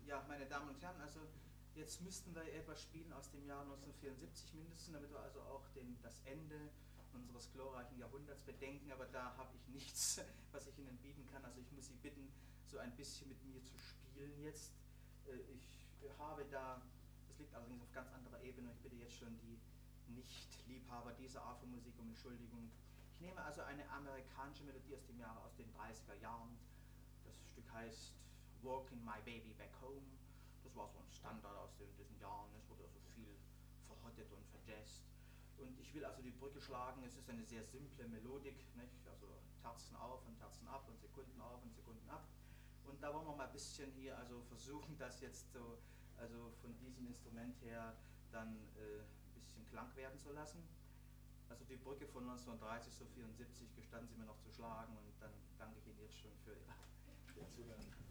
Ja, meine Damen und Herren, also jetzt müssten wir etwas spielen aus dem Jahr 1974 mindestens, damit wir also auch das Ende unseres glorreichen Jahrhunderts bedenken, aber da habe ich nichts, was ich Ihnen bieten kann. Also ich muss Sie bitten, so ein bisschen mit mir zu spielen jetzt. Ich habe da, das liegt allerdings auf ganz anderer Ebene, ich bitte jetzt schon die Nicht-Liebhaber dieser Art von Musik um Entschuldigung. Ich nehme also eine amerikanische Melodie aus den 30er Jahren. Das Stück heißt Walking My Baby Back Home. Das war so ein Standard aus diesen Jahren. Es wurde also viel verhottet und verjazzt. Und ich will also die Brücke schlagen. Es ist eine sehr simple Melodik, nicht? Also Terzen auf und Terzen ab und Sekunden auf und Sekunden ab. Und da wollen wir mal ein bisschen hier also versuchen, das jetzt so also von diesem Instrument her dann ein bisschen Klang werden zu lassen. Also die Brücke von 1930 zu 74 gestatten Sie mir noch zu schlagen und dann danke ich Ihnen jetzt schon für Ihr Zuhören.